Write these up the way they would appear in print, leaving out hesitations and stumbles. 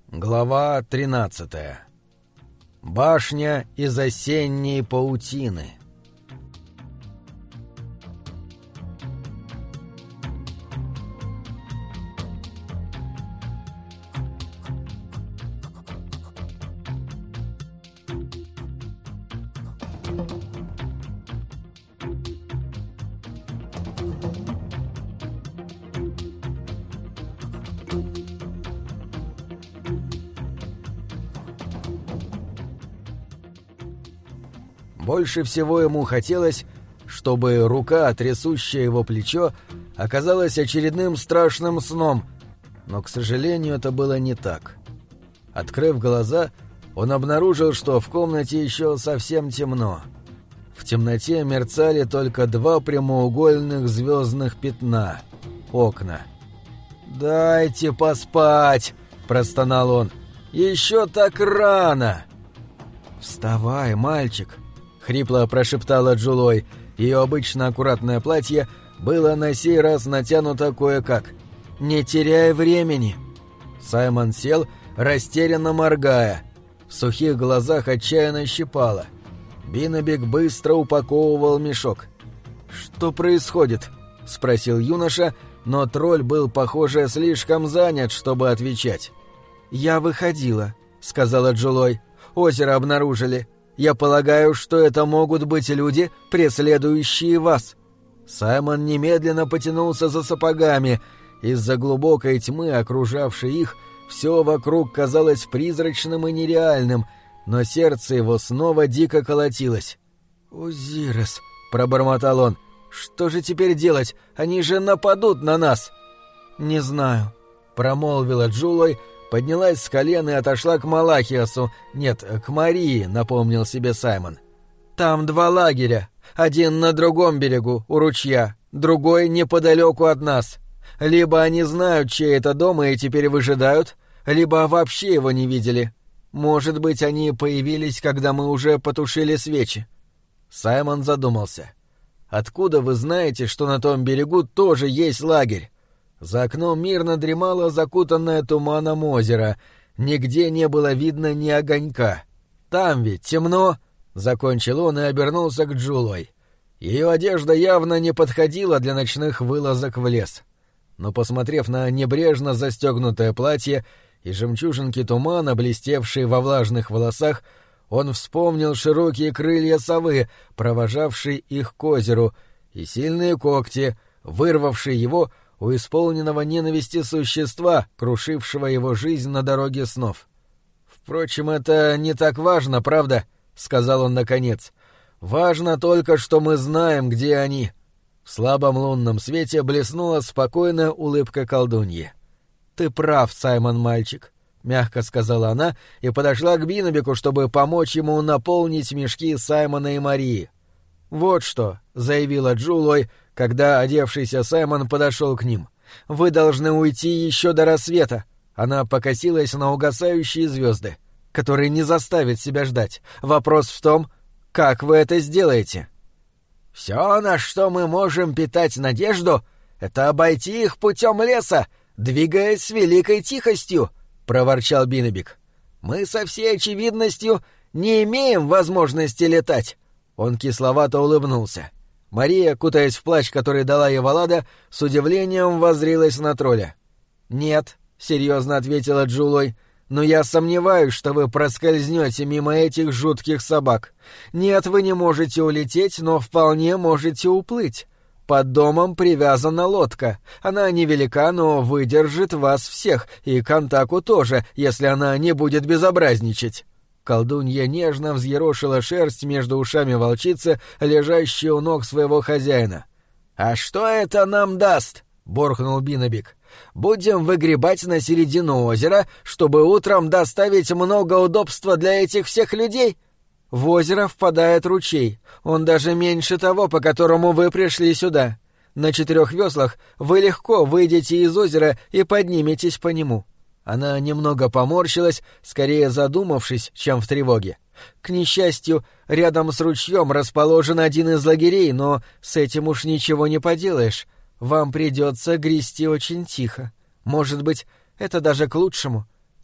Глава 13. Башня из осенней паутины. Больше всего ему хотелось, чтобы рука, трясущая его плечо, оказалась очередным страшным сном, но, к сожалению, это было не так. Открыв глаза, он обнаружил, что в комнате еще совсем темно. В темноте мерцали только два прямоугольных звездных пятна — окна. «Дайте поспать!» — простонал он. «Еще так рано!» «Вставай, мальчик!» — хрипло прошептала Джулой. Ее обычно аккуратное платье было на сей раз натянуто кое-как. «Не теряй времени!» Саймон сел, растерянно моргая. В сухих глазах отчаянно щипало. Биннебик быстро упаковывал мешок. «Что происходит?» — спросил юноша, но тролль был, похоже, слишком занят, чтобы отвечать. «Я выходила», — сказала Джулой. «Озеро обнаружили. Я полагаю, что это могут быть люди, преследующие вас». Саймон немедленно потянулся за сапогами. Из-за глубокой тьмы, окружавшей их, все вокруг казалось призрачным и нереальным, но сердце его снова дико колотилось. «Озирис», — пробормотал он, — «что же теперь делать? Они же нападут на нас!» «Не знаю», — промолвила Джулой, поднялась с колен и отошла к Малахиасу. «Нет, к Марии», — напомнил себе Саймон. «Там два лагеря. Один на другом берегу, у ручья, другой неподалеку от нас. Либо они знают, чей это дом, и теперь выжидают, либо вообще его не видели. Может быть, они появились, когда мы уже потушили свечи». Саймон задумался. «Откуда вы знаете, что на том берегу тоже есть лагерь?» За окном мирно дремало закутанное туманом озеро. Нигде не было видно ни огонька. «Там ведь темно!» — закончил он и обернулся к Джулой. Ее одежда явно не подходила для ночных вылазок в лес. Но, посмотрев на небрежно застегнутое платье и жемчужинки тумана, блестевшие во влажных волосах, он вспомнил широкие крылья совы, провожавшие их к озеру, и сильные когти, вырвавшие его у исполненного ненависти существа, крушившего его жизнь на дороге снов. «Впрочем, это не так важно, правда?» — сказал он наконец. «Важно только, что мы знаем, где они». В слабом лунном свете блеснула спокойная улыбка колдуньи. «Ты прав, Саймон, мальчик», — мягко сказала она и подошла к Биннебику, чтобы помочь ему наполнить мешки Саймона и Марии. «Вот что», — заявила Джулой, когда одевшийся Саймон подошел к ним. «Вы должны уйти еще до рассвета». Она покосилась на угасающие звезды, которые не заставят себя ждать. Вопрос в том, как вы это сделаете. «Все, на что мы можем питать надежду, это обойти их путем леса, двигаясь с великой тихостью», — проворчал Биннебик. «Мы со всей очевидностью не имеем возможности летать». Он кисловато улыбнулся. Мария, кутаясь в плащ, который дала ей Валада, с удивлением воззрилась на тролля. «Нет», — серьезно ответила Джулой, — «но я сомневаюсь, что вы проскользнете мимо этих жутких собак. Нет, вы не можете улететь, но вполне можете уплыть. Под домом привязана лодка. Она невелика, но выдержит вас всех, и Кантаку тоже, если она не будет безобразничать». Колдунья нежно взъерошила шерсть между ушами волчицы, лежащей у ног своего хозяина. «А что это нам даст?» — буркнул Биннебик. «Будем выгребать на середину озера, чтобы утром доставить много удобства для этих всех людей?» «В озеро впадает ручей. Он даже меньше того, по которому вы пришли сюда. На 4 веслах вы легко выйдете из озера и подниметесь по нему». Она немного поморщилась, скорее задумавшись, чем в тревоге. «К несчастью, рядом с ручьем расположен один из лагерей, но с этим уж ничего не поделаешь. Вам придется грести очень тихо. Может быть, это даже к лучшему.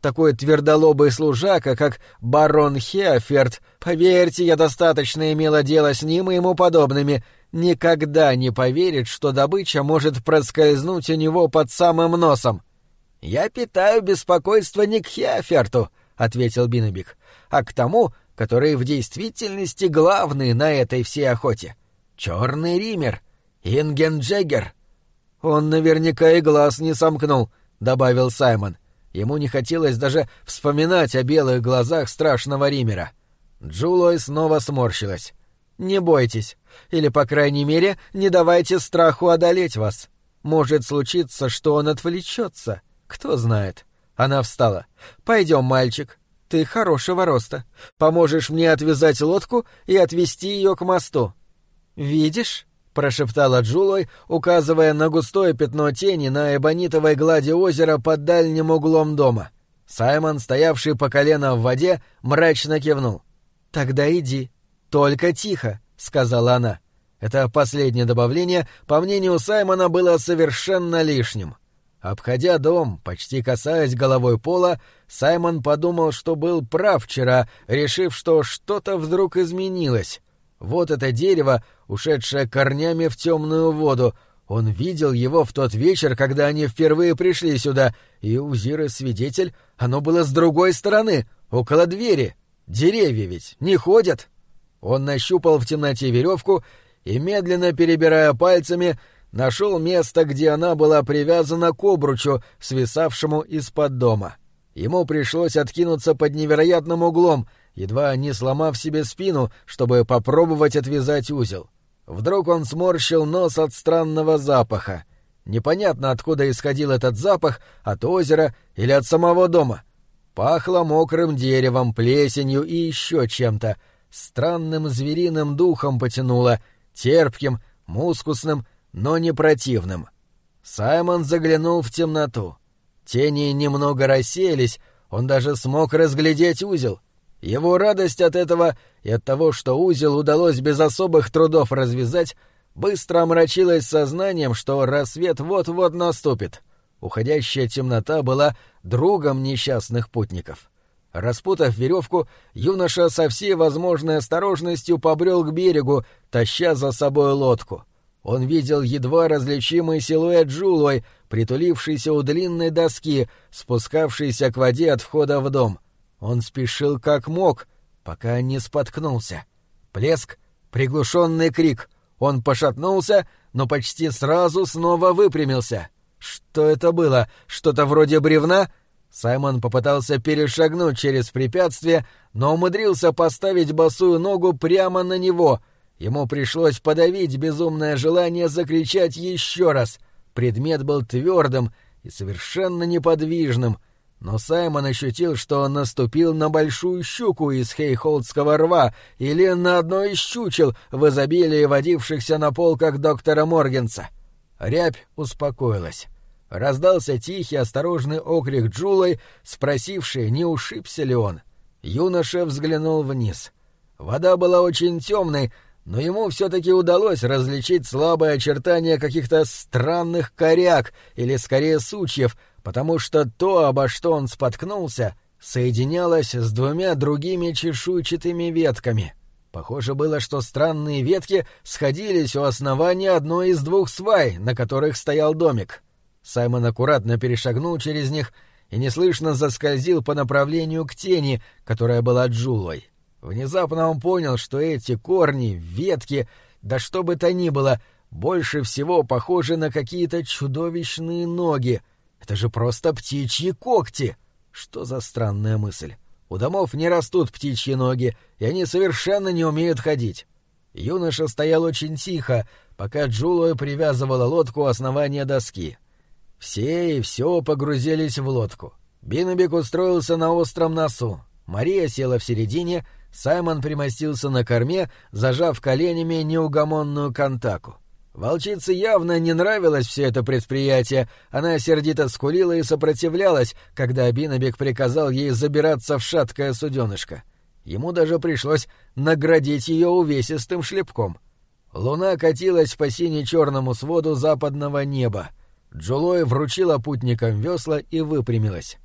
такой твердолобый служака, как барон Хеоферт, поверьте, я достаточно имела дело с ним и ему подобными, никогда не поверит, что добыча может проскользнуть у него под самым носом». «Я питаю беспокойство не к Хеоферту», — ответил Биннебик, — «а к тому, который в действительности главный на этой всей охоте. Черный Ример, Ингенджегер». «Он наверняка и глаз не сомкнул», — добавил Саймон. Ему не хотелось даже вспоминать о белых глазах страшного Римера. Джулой снова сморщилась. «Не бойтесь. Или, по крайней мере, не давайте страху одолеть вас. Может случиться, что он отвлечется. Кто знает». Она встала. «Пойдем, мальчик. Ты хорошего роста. Поможешь мне отвязать лодку и отвезти ее к мосту». «Видишь?» — прошептала Джулой, указывая на густое пятно тени на эбонитовой глади озера под дальним углом дома. Саймон, стоявший по колено в воде, мрачно кивнул. «Тогда иди. Только тихо», — сказала она. Это последнее добавление, по мнению Саймона, было совершенно лишним. Обходя дом, почти касаясь головой пола, Саймон подумал, что был прав вчера, решив, что что-то вдруг изменилось. Вот это дерево, ушедшее корнями в темную воду. Он видел его в тот вечер, когда они впервые пришли сюда, и Узиры свидетель, оно было с другой стороны, около двери. Деревья ведь не ходят. Он нащупал в темноте веревку и, медленно перебирая пальцами, нашел место, где она была привязана к обручу, свисавшему из-под дома. Ему пришлось откинуться под невероятным углом, едва не сломав себе спину, чтобы попробовать отвязать узел. Вдруг он сморщил нос от странного запаха. Непонятно, откуда исходил этот запах, от озера или от самого дома. Пахло мокрым деревом, плесенью и еще чем-то. Странным звериным духом потянуло, терпким, мускусным, но не противным. Саймон заглянул в темноту. Тени немного рассеялись, он даже смог разглядеть узел. Его радость от этого и от того, что узел удалось без особых трудов развязать, быстро омрачилась сознанием, что рассвет вот-вот наступит. Уходящая темнота была другом несчастных путников. Распутав веревку, юноша со всей возможной осторожностью побрел к берегу, таща за собой лодку. Он видел едва различимый силуэт Джулой, притулившийся у длинной доски, спускавшийся к воде от входа в дом. Он спешил как мог, пока не споткнулся. Плеск, приглушенный крик. Он пошатнулся, но почти сразу снова выпрямился. Что это было? Что-то вроде бревна? Саймон попытался перешагнуть через препятствие, но умудрился поставить босую ногу прямо на него. Ему пришлось подавить безумное желание закричать еще раз. Предмет был твердым и совершенно неподвижным, но Саймон ощутил, что он наступил на большую щуку из Хейхолдского рва или на одно из щучел в изобилии водившихся на полках доктора Моргенса. Рябь успокоилась. Раздался тихий, осторожный окрик Джулой, спросивший, не ушибся ли он. Юноша взглянул вниз. Вода была очень темной, но ему все-таки удалось различить слабые очертания каких-то странных коряк или, скорее, сучьев, потому что то, обо что он споткнулся, соединялось с двумя другими чешуйчатыми ветками. Похоже было, что странные ветки сходились у основания одной из двух свай, на которых стоял домик. Саймон аккуратно перешагнул через них и неслышно заскользил по направлению к тени, которая была Джулой. Внезапно он понял, что эти корни, ветки, да что бы то ни было, больше всего похожи на какие-то чудовищные ноги. Это же просто птичьи когти! Что за странная мысль? У домов не растут птичьи ноги, и они совершенно не умеют ходить. Юноша стоял очень тихо, пока Джулия привязывала лодку у основания доски. Все и все погрузились в лодку. Биннебик устроился на остром носу. Мария села в середине, Саймон примостился на корме, зажав коленями неугомонную Кантаку. Волчице явно не нравилось все это предприятие, она сердито скулила и сопротивлялась, когда Биннебик приказал ей забираться в шаткое суденышко. Ему даже пришлось наградить ее увесистым шлепком. Луна катилась по сине-черному своду западного неба. Джулой вручила путникам весла и выпрямилась.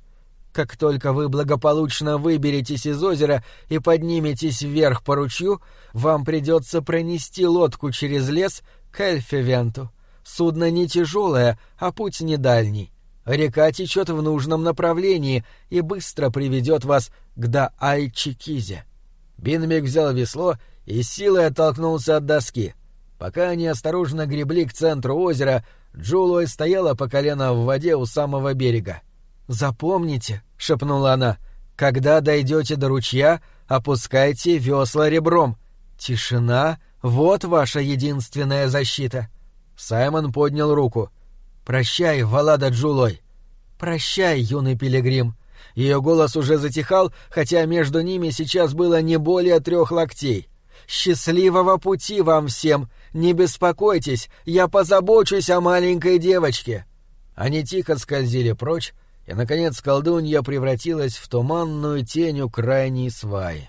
Как только вы благополучно выберетесь из озера и подниметесь вверх по ручью, вам придется пронести лодку через лес к Эльфевенту. Судно не тяжелое, а путь не дальний. Река течет в нужном направлении и быстро приведет вас к Дааль-Чикизе». Бинбек взял весло и силой оттолкнулся от доски. Пока они осторожно гребли к центру озера, Джулой стояла по колено в воде у самого берега. «Запомните», — шепнула она, — «когда дойдете до ручья, опускайте весла ребром. Тишина — вот ваша единственная защита». Саймон поднял руку. «Прощай, Валада Джулой». «Прощай, юный пилигрим». Ее голос уже затихал, хотя между ними сейчас было не более 3 локтей. «Счастливого пути вам всем! Не беспокойтесь, я позабочусь о маленькой девочке!» Они тихо скользили прочь, и, наконец, колдунья превратилась в туманную тень у крайней сваи.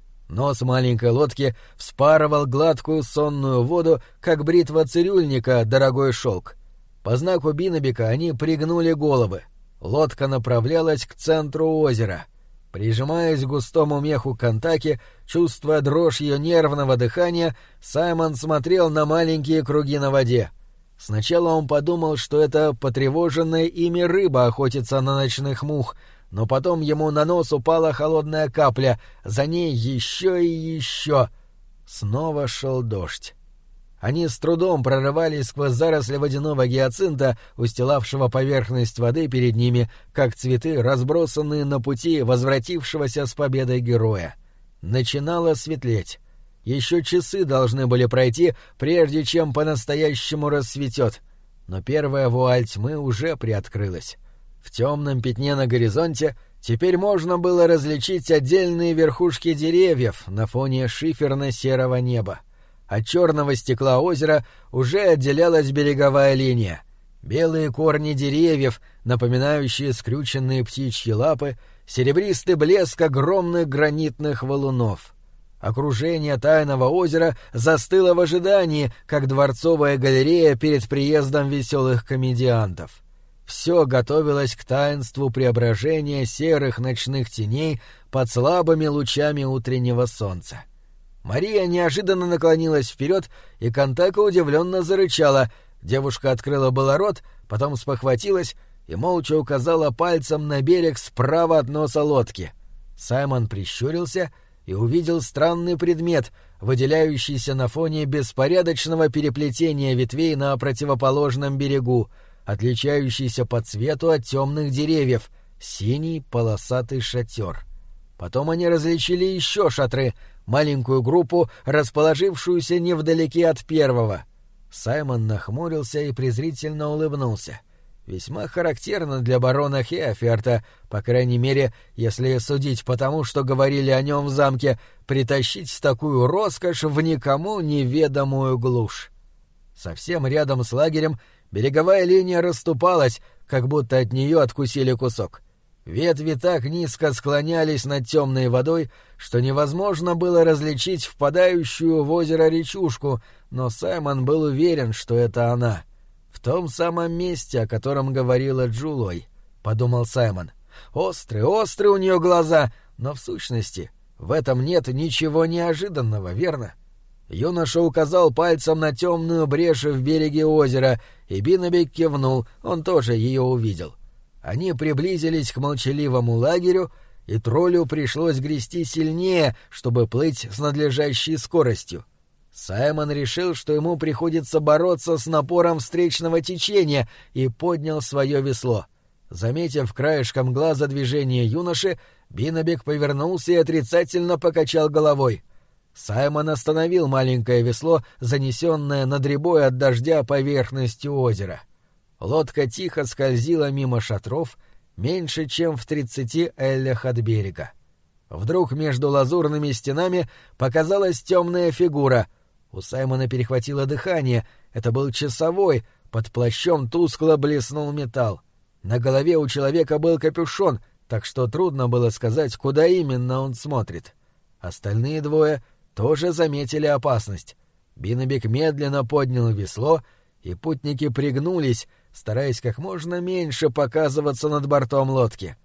Нос маленькой лодки вспарывал гладкую сонную воду, как бритва цирюльника дорогой шелк. По знаку Биннебека они пригнули головы. Лодка направлялась к центру озера. Прижимаясь к густому меху Кантаки, чувствуя дрожь ее нервного дыхания, Саймон смотрел на маленькие круги на воде. Сначала он подумал, что это потревоженная ими рыба охотится на ночных мух, но потом ему на нос упала холодная капля, за ней еще и еще. Снова шел дождь. Они с трудом прорывались сквозь заросли водяного гиацинта, устилавшего поверхность воды перед ними, как цветы, разбросанные на пути возвратившегося с победой героя. Начинало светлеть. Еще часы должны были пройти, прежде чем по-настоящему рассветет. Но первая вуаль тьмы уже приоткрылась. В темном пятне на горизонте теперь можно было различить отдельные верхушки деревьев на фоне шиферно-серого неба. От черного стекла озера уже отделялась береговая линия. Белые корни деревьев, напоминающие скрюченные птичьи лапы, серебристый блеск огромных гранитных валунов. Окружение тайного озера застыло в ожидании, как дворцовая галерея перед приездом веселых комедиантов. Все готовилось к таинству преображения серых ночных теней под слабыми лучами утреннего солнца. Мария неожиданно наклонилась вперед, и Кантака удивленно зарычала. Девушка открыла было рот, потом спохватилась и молча указала пальцем на берег справа от носа лодки. Саймон прищурился и увидел странный предмет, выделяющийся на фоне беспорядочного переплетения ветвей на противоположном берегу, отличающийся по цвету от темных деревьев — синий полосатый шатер. Потом они различили еще шатры, маленькую группу, расположившуюся невдалеке от первого. Саймон нахмурился и презрительно улыбнулся. Весьма характерно для барона Хеоферта, по крайней мере, если судить по тому, что говорили о нем в замке, притащить такую роскошь в никому неведомую глушь. Совсем рядом с лагерем береговая линия расступалась, как будто от нее откусили кусок. Ветви так низко склонялись над темной водой, что невозможно было различить впадающую в озеро речушку, но Саймон был уверен, что это она. «В том самом месте, о котором говорила Джулой», — подумал Саймон. «Острые у нее глаза, но в сущности в этом нет ничего неожиданного, верно?» Юноша указал пальцем на темную брешь в береге озера, и Биннебек кивнул, он тоже ее увидел. Они приблизились к молчаливому лагерю, и троллю пришлось грести сильнее, чтобы плыть с надлежащей скоростью. Саймон решил, что ему приходится бороться с напором встречного течения, и поднял свое весло. Заметив краешком глаза движение юноши, Биннебек повернулся и отрицательно покачал головой. Саймон остановил маленькое весло, занесенное над рябой от дождя поверхностью озера. Лодка тихо скользила мимо шатров, меньше чем в 30 эллях от берега. Вдруг между лазурными стенами показалась темная фигура. У Саймона перехватило дыхание. Это был часовой, под плащом тускло блеснул металл. На голове у человека был капюшон, так что трудно было сказать, куда именно он смотрит. Остальные двое тоже заметили опасность. Биннебек медленно поднял весло, и путники пригнулись, стараясь как можно меньше показываться над бортом лодки.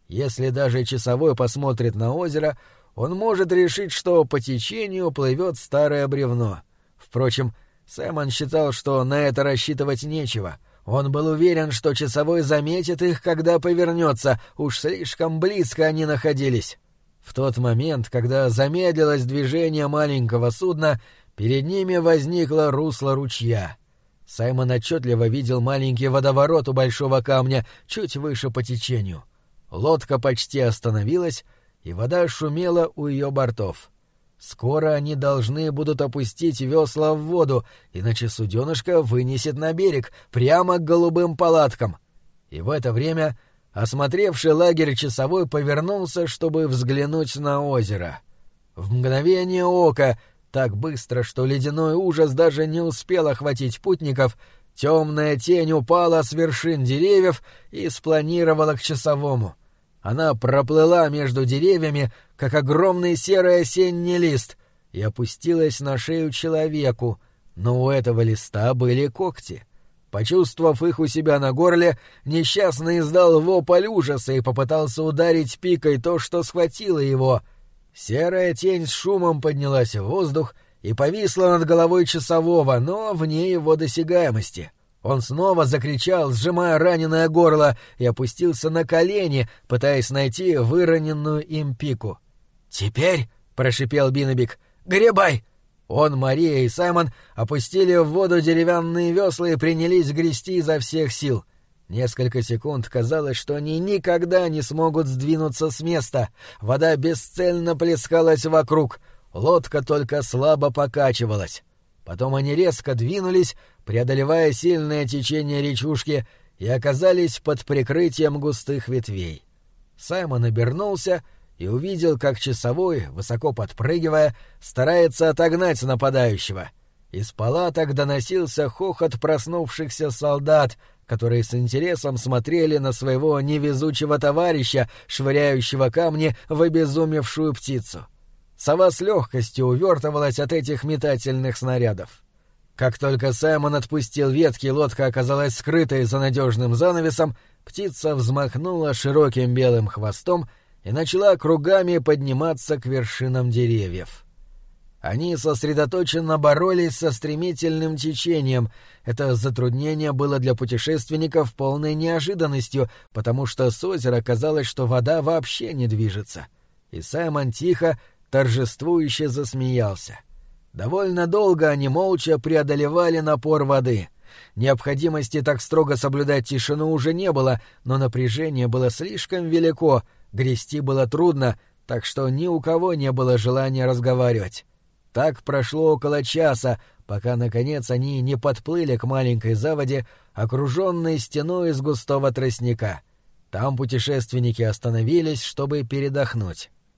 Если даже часовой посмотрит на озеро, он может решить, что по течению плывет старое бревно. Впрочем, Саймон считал, что на это рассчитывать нечего. Он был уверен, что часовой заметит их, когда повернется, уж слишком близко они находились. В тот момент, когда замедлилось движение маленького судна, перед ними возникло русло ручья. Саймон отчетливо видел маленький водоворот у большого камня, чуть выше по течению. Лодка почти остановилась, и вода шумела у ее бортов. Скоро они должны будут опустить весла в воду, иначе суденышко вынесет на берег, прямо к голубым палаткам. И в это время осмотревший лагерь часовой повернулся, чтобы взглянуть на озеро. В мгновение ока, так быстро, что ледяной ужас даже не успел охватить путников, темная тень упала с вершин деревьев и спланировала к часовому. Она проплыла между деревьями, как огромный серый осенний лист, и опустилась на шею человеку, но у этого листа были когти. Почувствовав их у себя на горле, несчастный издал вопль ужаса и попытался ударить пикой то, что схватило его. Серая тень с шумом поднялась в воздух и повисла над головой часового, но вне его досягаемости. Он снова закричал, сжимая раненое горло, и опустился на колени, пытаясь найти выроненную им пику. «Теперь», — прошипел Биннебик, — «гребай!» Он, Мария и Саймон опустили в воду деревянные весла и принялись грести изо всех сил. Несколько секунд казалось, что они никогда не смогут сдвинуться с места. Вода бесцельно плескалась вокруг, лодка только слабо покачивалась. Потом они резко двинулись, преодолевая сильное течение речушки, и оказались под прикрытием густых ветвей. Саймон обернулся и увидел, как часовой, высоко подпрыгивая, старается отогнать нападающего. Из палаток доносился хохот проснувшихся солдат, которые с интересом смотрели на своего невезучего товарища, швыряющего камни в обезумевшую птицу. Сова с легкостью увертывалась от этих метательных снарядов. Как только Саймон отпустил ветки, лодка оказалась скрытой за надежным занавесом, птица взмахнула широким белым хвостом и начала кругами подниматься к вершинам деревьев. Они сосредоточенно боролись со стремительным течением. Это затруднение было для путешественников полной неожиданностью, потому что с озера казалось, что вода вообще не движется. И Саймон тихо, торжествующе засмеялся. Довольно долго они молча преодолевали напор воды. Необходимости так строго соблюдать тишину уже не было, но напряжение было слишком велико, грести было трудно, так что ни у кого не было желания разговаривать. Так прошло около часа, пока, наконец, они не подплыли к маленькой заводе, окруженной стеной из густого тростника. Там путешественники остановились, чтобы передохнуть.